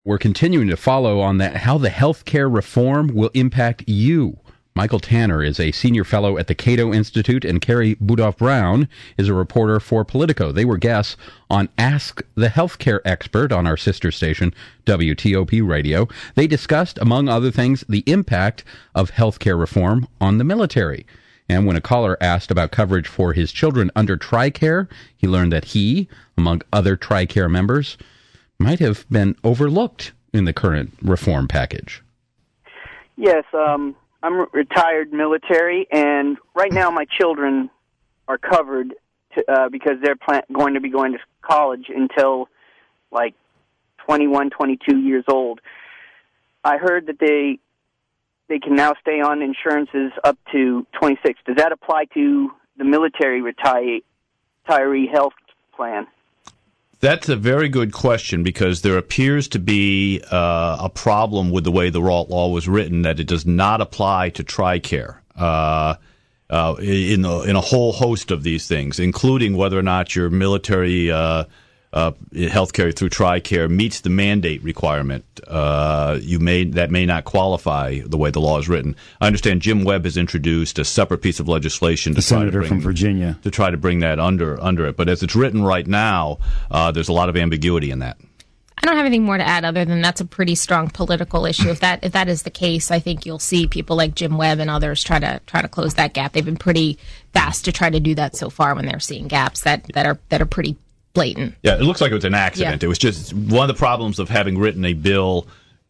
We're continuing to follow on that, how the healthcare reform will impact you. Michael Tanner is a senior fellow at the Cato Institute, and Carrie Budoff-Brown is a reporter for Politico. They were guests on Ask the Healthcare Expert on our sister station, WTOP Radio. They discussed, among other things, the impact of healthcare reform on the military. And when a caller asked about coverage for his children under TRICARE, he learned that he, among other TRICARE members, might have been overlooked in the current reform package. Yes, I'm retired military, and right now my children are covered because they're going to be going to college until like 21, 22 years old. I heard that they can now stay on insurances up to 26. Does that apply to the military retiree health plan? That's a very good question, because there appears to be a problem with the way the law was written, that it does not apply to TRICARE in a whole host of these things, including whether or not your military health care through TRICARE meets the mandate requirement. That may not qualify the way the law is written. I understand Jim Webb has introduced a separate piece of legislation, the senator from Virginia, to try to bring that under it. But as it's written right now, there's a lot of ambiguity in that. I don't have anything more to add other than that's a pretty strong political issue. If that is the case, I think you'll see people like Jim Webb and others try to close that gap. They've been pretty fast to try to do that so far when they're seeing gaps that are pretty blatant. Yeah, it looks like it was an accident. Yeah. It was just one of the problems of having written a bill,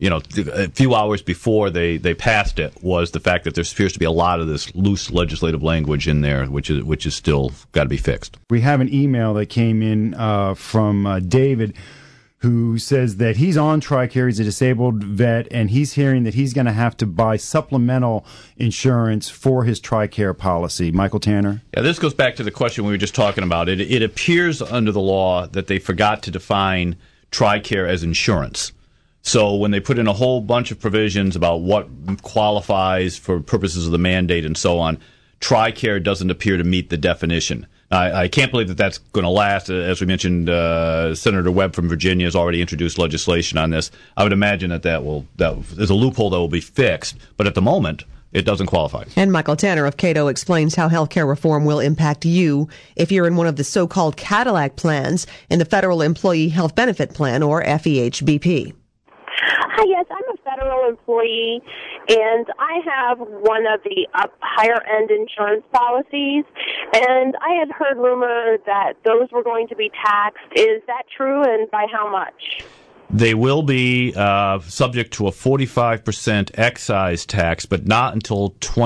a few hours before they passed it, was the fact that there appears to be a lot of this loose legislative language in there, which is still got to be fixed. We have an email that came in from David, who says that he's on TRICARE, he's a disabled vet, and he's hearing that he's going to have to buy supplemental insurance for his TRICARE policy. Michael Tanner? Yeah, this goes back to the question we were just talking about. It appears under the law that they forgot to define TRICARE as insurance. So when they put in a whole bunch of provisions about what qualifies for purposes of the mandate and so on, TRICARE doesn't appear to meet the definition. I can't believe that that's going to last. As we mentioned, Senator Webb from Virginia has already introduced legislation on this. I would imagine that there's a loophole that will be fixed, but at the moment, it doesn't qualify. And Michael Tanner of Cato explains how healthcare reform will impact you if you're in one of the so-called Cadillac plans in the Federal Employee Health Benefit Plan, or FEHBP. Hi, yes, I'm a federal employee, and I have one of the higher-end insurance policies, and I had heard rumor that those were going to be taxed. Is that true, and by how much? They will be subject to a 45% excise tax, but not until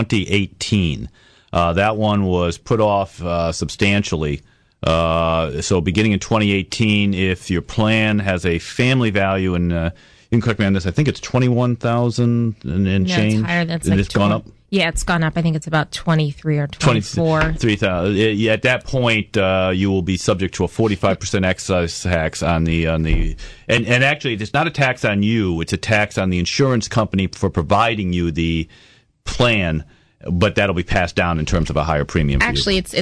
2018. That one was put off substantially. So beginning in 2018, if your plan has a family value, and you can correct me on this, I think it's $21,000 and change. It's higher. That's and it's gone up. Yeah, it's gone up. I think it's about 23 or 24. 23,000. Yeah, at that point, you will be subject to a 45% excise tax on the and actually, it's not a tax on you. It's a tax on the insurance company for providing you the plan. But that'll be passed down in terms of a higher premium. Actually, it's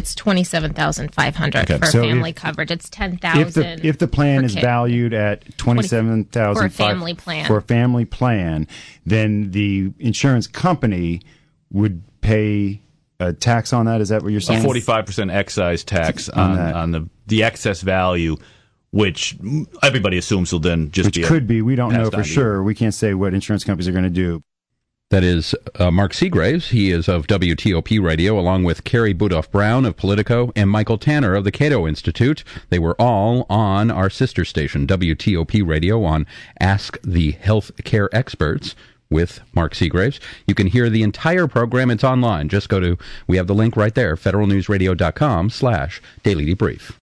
$27,500 for family coverage. It's $10,000 if the plan is valued at $27,000 for a family plan. For a family plan, then the insurance company would pay a tax on that. Is that what you're saying? A 45% excise tax on the excess value, which everybody assumes will then just which could be. We don't know for sure. We can't say what insurance companies are going to do. That is Mark Seagraves. He is of WTOP Radio, along with Carrie Budoff-Brown of Politico and Michael Tanner of the Cato Institute. They were all on our sister station, WTOP Radio, on Ask the Healthcare Experts with Mark Seagraves. You can hear the entire program. It's online. Just we have the link right there, federalnewsradio.com/Daily Debrief.